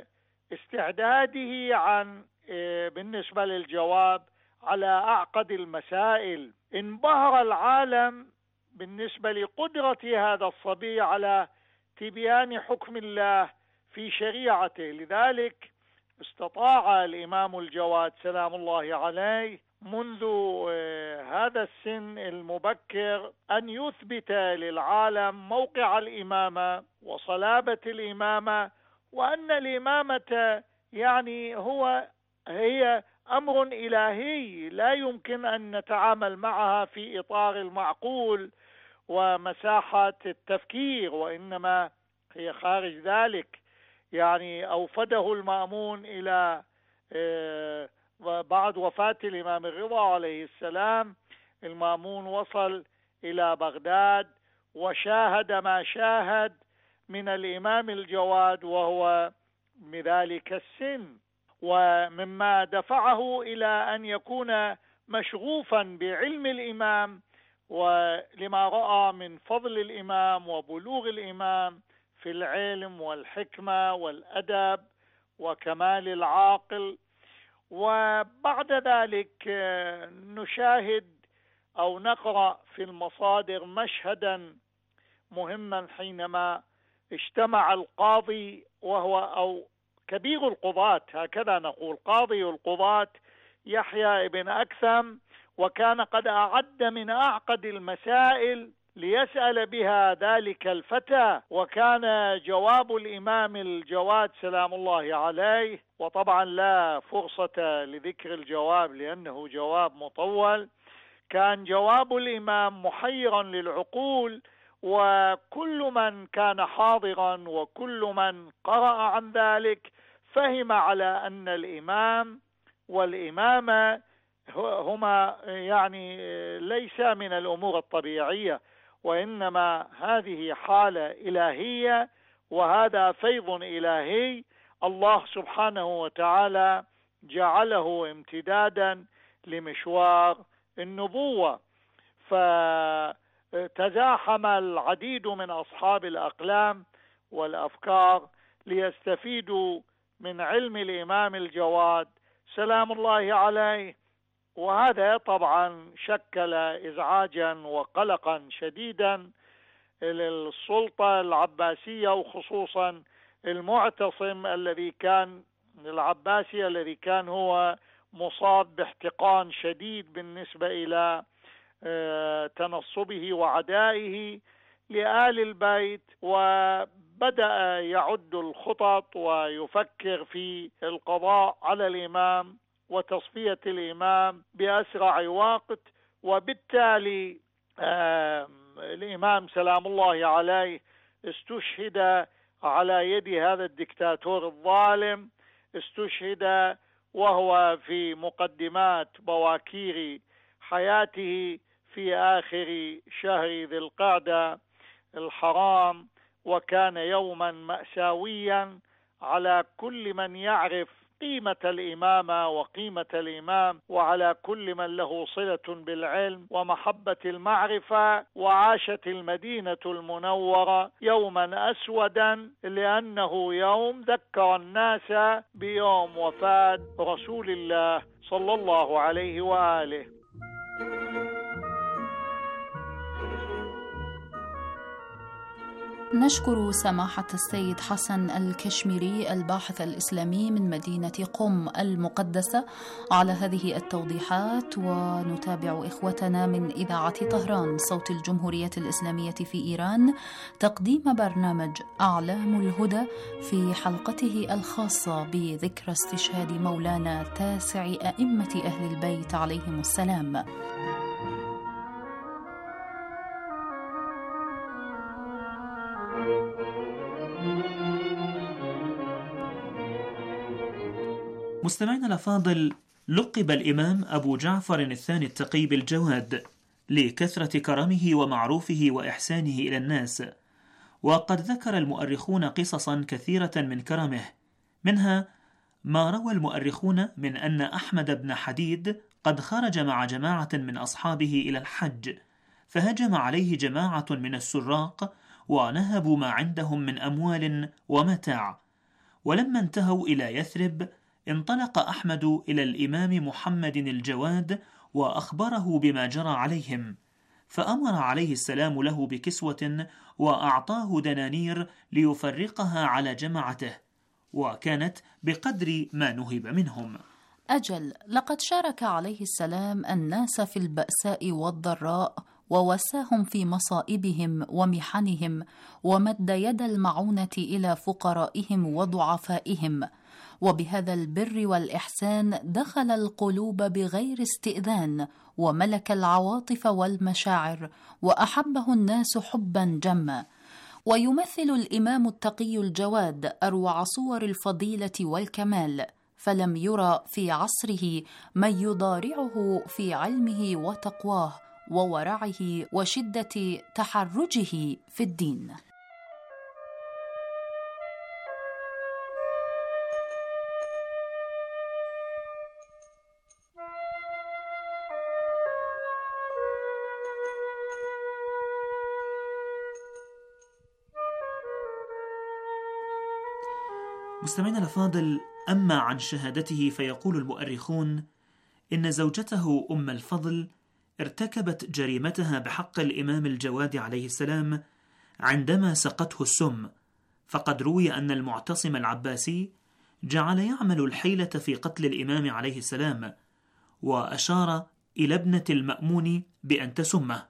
واستعداده عن بالنسبة للجواب على أعقد المسائل. انبهر العالم بالنسبة لقدرة هذا الصبي على تبيان حكم الله في شريعته، لذلك استطاع الإمام الجواد سلام الله عليه منذ هذا السن المبكر أن يثبت للعالم موقع الإمامة وصلابة الإمامة، وأن الإمامة يعني هو هي أمر إلهي لا يمكن أن نتعامل معها في إطار المعقول ومساحة التفكير، وإنما هي خارج ذلك. يعني أوفده المأمون إلى بعد وفاة الإمام الرضا عليه السلام، المأمون وصل إلى بغداد وشاهد ما شاهد من الإمام الجواد وهو بذلك السن، ومما دفعه إلى أن يكون مشغوفا بعلم الإمام ولما رأى من فضل الإمام وبلوغ الإمام في العلم والحكمة والأدب وكمال العاقل. وبعد ذلك نشاهد أو نقرأ في المصادر مشهدا مهما حينما اجتمع القاضي وهو أو كبير القضاة، هكذا نقول قاضي القضاة يحيى بن أكثم، وكان قد أعد من أعقد المسائل ليسأل بها ذلك الفتى، وكان جواب الإمام الجواد سلام الله عليه، وطبعا لا فرصة لذكر الجواب لأنه جواب مطول، كان جواب الإمام محيرا للعقول، وكل من كان حاضرا وكل من قرأ عن ذلك فهم على أن الإمام والإمامة هما يعني ليس من الأمور الطبيعية، وإنما هذه حالة إلهية وهذا فيض إلهي الله سبحانه وتعالى جعله امتدادا لمشوار النبوة. فتزاحم العديد من أصحاب الأقلام والأفكار ليستفيدوا من علم الإمام الجواد سلام الله عليه، وهذا طبعا شكل إزعاجا وقلقا شديدا للسلطة العباسية، وخصوصا المعتصم الذي كان العباسي الذي كان هو مصاب باحتقان شديد بالنسبة إلى تنصبه وعدائه لآل البيت، وبدأ يعد الخطط ويفكر في القضاء على الإمام وتصفية الإمام بأسرع وقت. وبالتالي الإمام سلام الله عليه استشهد على يد هذا الدكتاتور الظالم، استشهد وهو في مقدمات بواكير حياته في آخر شهر ذي القعدة الحرام، وكان يوما مأساويا على كل من يعرف قيمة الإمامة وقيمة الإمام، وعلى كل من له صلة بالعلم ومحبة المعرفة. وعاشت المدينة المنورة يوما أسودا لأنه يوم ذكر الناس بيوم وفاة رسول الله صلى الله عليه وآله. نشكر سماحة السيد حسن الكشميري الباحث الإسلامي من مدينة قم المقدسة على هذه التوضيحات، ونتابع إخوتنا من إذاعة طهران صوت الجمهورية الإسلامية في إيران تقديم برنامج أعلام الهدى في حلقته الخاصة بذكرى استشهاد مولانا تاسع أئمة أهل البيت عليهم السلام. مستمعينا الأفاضل، لقب الإمام أبو جعفر الثاني التقي بالجواد لكثرة كرمه ومعروفه وإحسانه إلى الناس، وقد ذكر المؤرخون قصصا كثيرة من كرمه، منها ما روى المؤرخون من أن أحمد بن حديد قد خرج مع جماعة من أصحابه إلى الحج، فهجم عليه جماعة من السراق ونهبوا ما عندهم من أموال ومتاع، ولما انتهوا إلى يثرب انطلق أحمد إلى الإمام محمد الجواد وأخبره بما جرى عليهم، فأمر عليه السلام له بكسوة وأعطاه دنانير ليفرقها على جماعته، وكانت بقدر ما نهب منهم. أجل، لقد شارك عليه السلام الناس في البأساء والضراء، ووساهم في مصائبهم ومحنهم، ومد يد المعونة إلى فقرائهم وضعفائهم، وبهذا البر والإحسان دخل القلوب بغير استئذان، وملك العواطف والمشاعر، وأحبه الناس حبا جما. ويمثل الإمام التقي الجواد أروع صور الفضيلة والكمال، فلم يرى في عصره من يضارعه في علمه وتقواه وورعه وشدة تحرجه في الدين. مستمعينا الأفاضل، أما عن شهادته فيقول المؤرخون إن زوجته أم الفضل ارتكبت جريمتها بحق الإمام الجواد عليه السلام عندما سقته السم، فقد روي أن المعتصم العباسي جعل يعمل الحيلة في قتل الإمام عليه السلام، وأشار إلى ابنة المأمون بأن تسمه،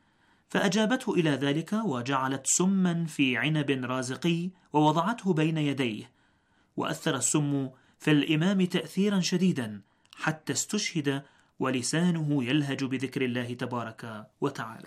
فأجابته إلى ذلك وجعلت سما في عنب رازقي ووضعته بين يديه، وأثر السم في الإمام تأثيرا شديدا حتى استشهد ولسانه يلهج بذكر الله تبارك وتعالى.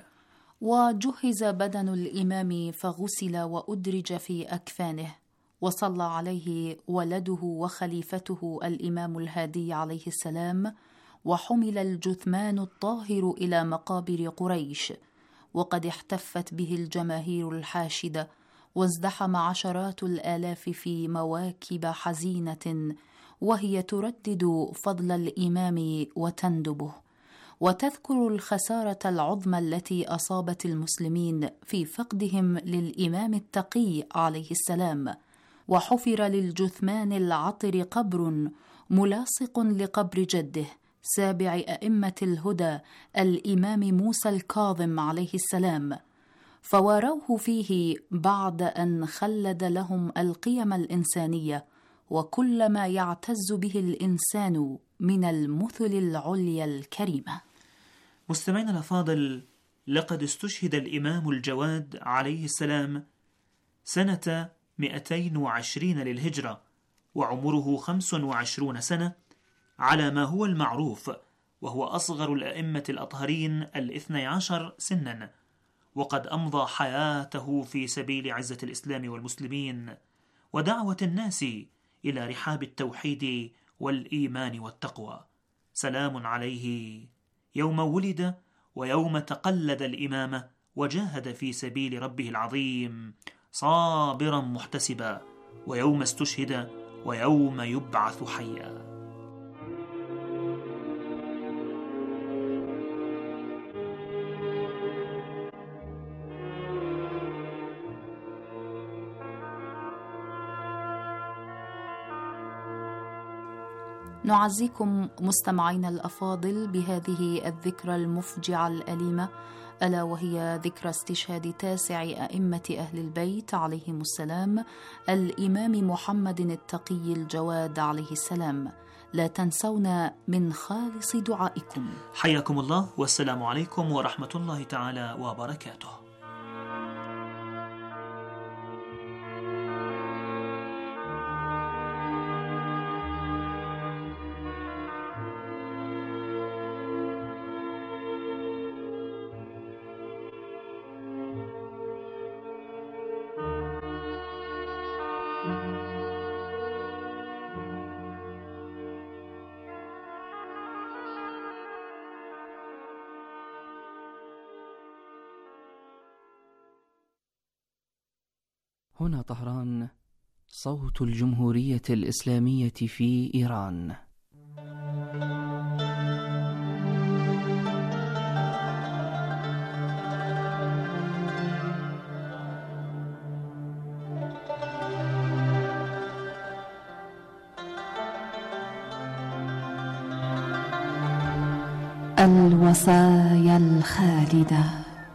وجهز بدن الإمام فغسل وأدرج في أكفانه، وصلى عليه ولده وخليفته الإمام الهادي عليه السلام، وحمل الجثمان الطاهر إلى مقابر قريش، وقد احتفت به الجماهير الحاشدة، وازدحم عشرات الآلاف في مواكب حزينة وهي تردد فضل الإمام وتندبه، وتذكر الخسارة العظمى التي أصابت المسلمين في فقدهم للإمام التقي عليه السلام. وحفر للجثمان العطر قبر ملاصق لقبر جده سابع أئمة الهدى الإمام موسى الكاظم عليه السلام، فواروه فيه بعد أن خلد لهم القيم الإنسانية وكل ما يعتز به الإنسان من المثل العليا الكريمة. مستمعينا الأفاضل، لقد استشهد الإمام الجواد عليه السلام سنة مئتين وعشرين للهجرة، وعمره خمس وعشرون سنة على ما هو المعروف، وهو أصغر الأئمة الأطهرين الاثني عشر سنا، وقد أمضى حياته في سبيل عزة الإسلام والمسلمين ودعوة الناس إلى رحاب التوحيد والإيمان والتقوى. سلام عليه يوم ولد ويوم تقلد الإمامة وجاهد في سبيل ربه العظيم، صابرا محتسبا، ويوم استشهد ويوم يبعث حيا. نعزيكم مستمعينا الأفاضل بهذه الذكرى المفجعة الأليمة، ألا وهي ذكرى استشهاد تاسع أئمة أهل البيت عليهم السلام، الإمام محمد التقي الجواد عليه السلام. لا تنسونا من خالص دعائكم. حياكم الله، والسلام عليكم ورحمة الله تعالى وبركاته. هنا طهران، صوت الجمهورية الإسلامية في إيران. الوصايا الخالدة.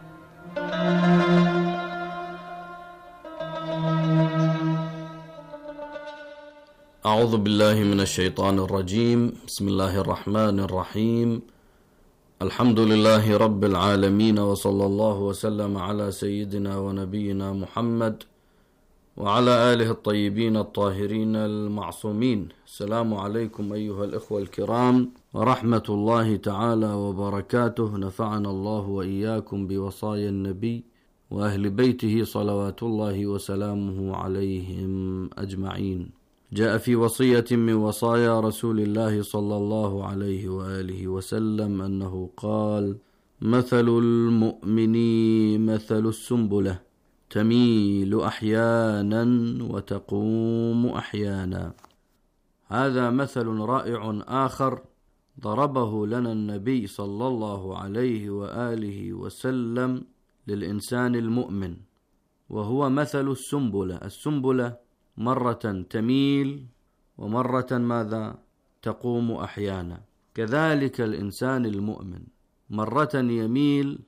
أعوذ بالله من الشيطان الرجيم. بسم الله الرحمن الرحيم. الحمد لله رب العالمين، وصلى الله وسلم على سيدنا ونبينا محمد وعلى آله الطيبين الطاهرين المعصومين. السلام عليكم أيها الإخوة الكرام ورحمة الله تعالى وبركاته. نفعنا الله وإياكم بوصايا النبي وأهل بيته صلوات الله وسلامه عليهم أجمعين. جاء في وصية من وصايا رسول الله صلى الله عليه وآله وسلم أنه قال: مثل المؤمن مثل السنبلة، تميل أحيانا وتقوم أحيانا. هذا مثل رائع آخر ضربه لنا النبي صلى الله عليه وآله وسلم للإنسان المؤمن، وهو مثل السنبلة. السنبلة مرة تميل ومرة ماذا؟ تقوم أحيانا. كذلك الإنسان المؤمن مرة يميل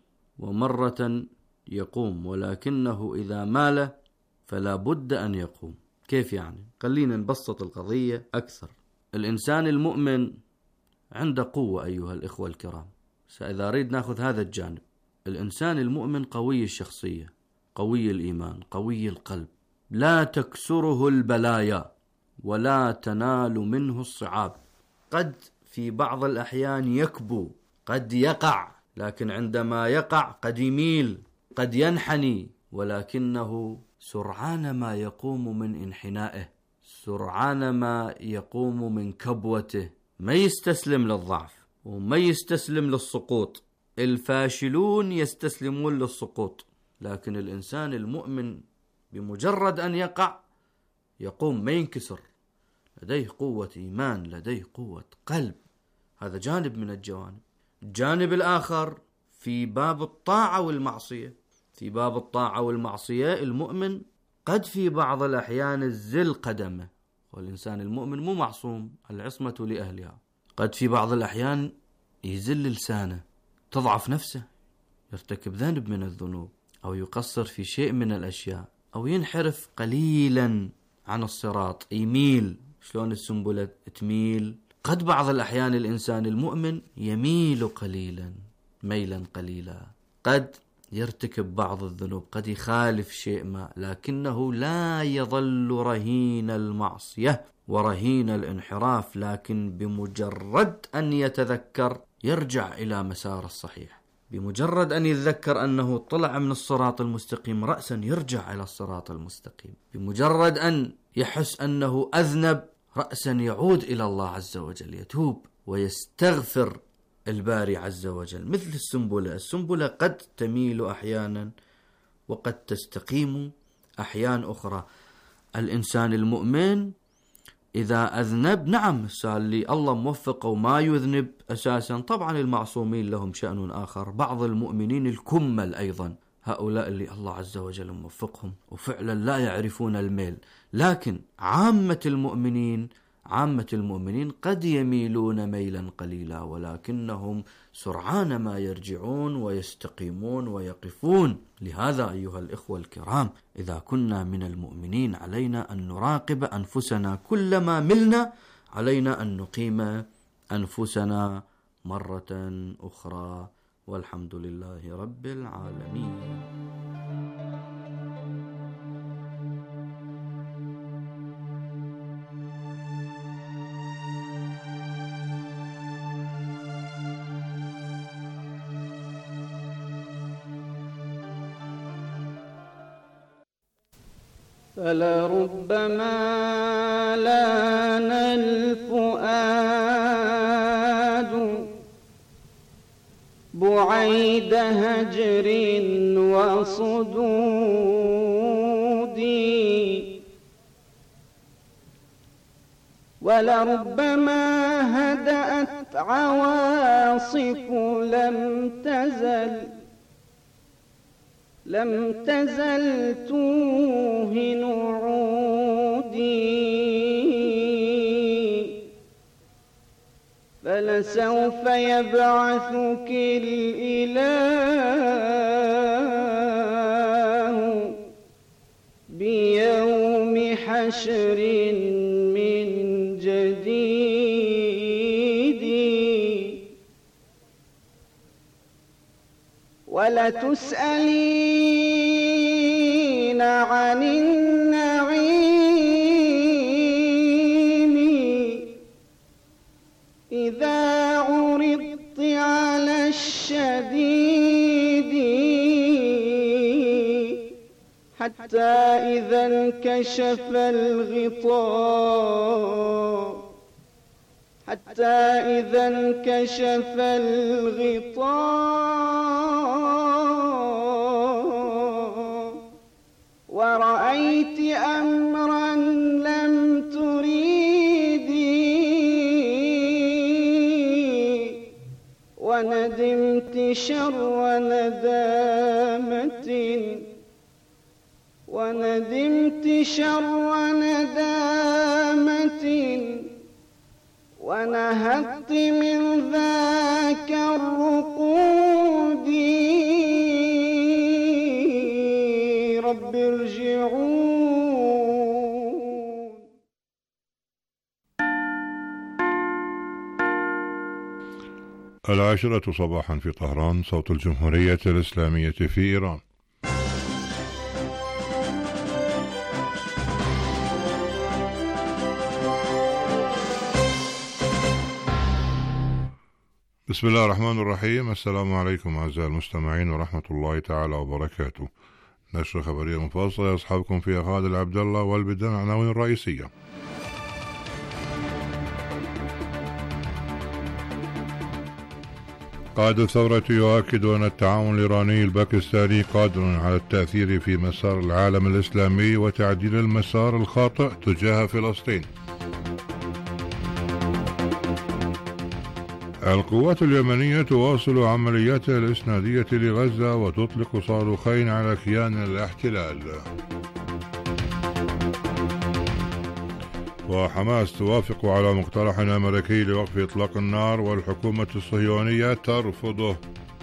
ومرة يقوم، ولكنه إذا مال فلا بد أن يقوم. كيف يعني؟ خلينا نبسط القضية أكثر. الإنسان المؤمن عنده قوة أيها الإخوة الكرام. سإذا أريد نأخذ هذا الجانب، الإنسان المؤمن قوي الشخصية، قوي الإيمان، قوي القلب، لا تكسره البلايا ولا تنال منه الصعاب. قد في بعض الأحيان يكبو، قد يقع، لكن عندما يقع قد يميل، قد ينحني، ولكنه سرعان ما يقوم من انحنائه، سرعان ما يقوم من كبوته، ما يستسلم للضعف وما يستسلم للسقوط. الفاشلون يستسلمون للسقوط، لكن الإنسان المؤمن بمجرد أن يقع يقوم، ما ينكسر، لديه قوة إيمان، لديه قوة قلب. هذا جانب من الجوانب. الجانب الآخر في باب الطاعة والمعصية. في باب الطاعة والمعصية المؤمن قد في بعض الأحيان الزل قدمه، والإنسان المؤمن مو معصوم، العصمة لأهلها. قد في بعض الأحيان يزل لسانه، تضعف نفسه، يرتكب ذنب من الذنوب، أو يقصر في شيء من الأشياء، أو ينحرف قليلا عن الصراط، يميل. شلون السنبلة تميل؟ قد بعض الأحيان الإنسان المؤمن يميل قليلا، ميلا قليلا، قد يرتكب بعض الذنوب، قد يخالف شيء ما، لكنه لا يظل رهين المعصية ورهين الانحراف، لكن بمجرد أن يتذكر يرجع إلى مسار الصحيح. بمجرد أن يتذكر أنه طلع من الصراط المستقيم رأسا يرجع إلى الصراط المستقيم. بمجرد أن يحس أنه أذنب رأسا يعود إلى الله عز وجل، يتوب ويستغفر الباري عز وجل. مثل السنبلة. السنبلة قد تميل أحيانا وقد تستقيم أحيان أخرى الإنسان المؤمن إذا أذنب، نعم اللي الله موفقه وما يذنب أساسا، طبعا المعصومين لهم شأن آخر، بعض المؤمنين الكمل أيضا هؤلاء اللي الله عز وجل موفقهم وفعلا لا يعرفون الميل، لكن عامة المؤمنين عامة المؤمنين قد يميلون ميلا قليلا، ولكنهم سرعان ما يرجعون ويستقيمون ويقفون. لهذا أيها الإخوة الكرام، إذا كنا من المؤمنين علينا أن نراقب أنفسنا، كلما ملنا علينا أن نقيم أنفسنا مرة أخرى، والحمد لله رب العالمين. فلربما لان الفؤاد بعيد هجر وصدود، ولربما هدأت عواصف لم تزل لم تزل توهن عودي، فلسوف يبعثك الإله بيوم حشر من جديد، ولتسألين عن النعيم إذا عرضت على الشديد، حتى إذا انكشف الغطاء حتى إذا انكشف الغطاء ورأيت أمرا لم تريدي، وندمت شر ندامة وندمت شر ندامة ونهضت من ذاك الرقود، رب ارجعون. العاشرة صباحا في طهران، صوت الجمهورية الإسلامية في إيران. بسم الله الرحمن الرحيم. السلام عليكم أعزائي المستمعين ورحمة الله تعالى وبركاته. نشرة خبرية مفصلة يصحبكم فيها خالد عبد الله، والبداية العناوين الرئيسية. قائد الثورة يؤكد أن التعاون الإيراني الباكستاني قادر على التأثير في مسار العالم الإسلامي وتعديل المسار الخاطئ تجاه فلسطين. القوات اليمنية تواصل عملياتها الإسنادية لغزة وتطلق صاروخين على كيان الاحتلال. وحماس توافق على مقترح أمريكي لوقف إطلاق النار والحكومة الصهيونية ترفضه.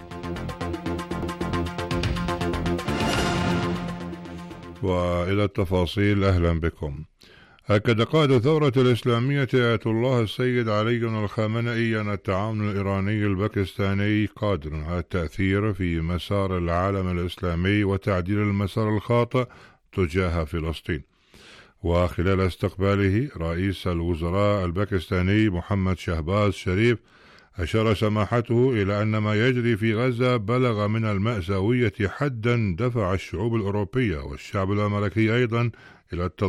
وإلى التفاصيل، أهلا بكم. أكد قائد الثورة الإسلامية آية الله السيد علي الخامنئي أن التعاون الإيراني الباكستاني قادر على التأثير في مسار العالم الإسلامي وتعديل المسار الخاطئ تجاه فلسطين. وخلال استقباله رئيس الوزراء الباكستاني محمد شهباز شريف، أشار سماحته إلى أن ما يجري في غزة بلغ من المأساوية حدا دفع الشعوب الأوروبية والشعب الأمريكي أيضا إلى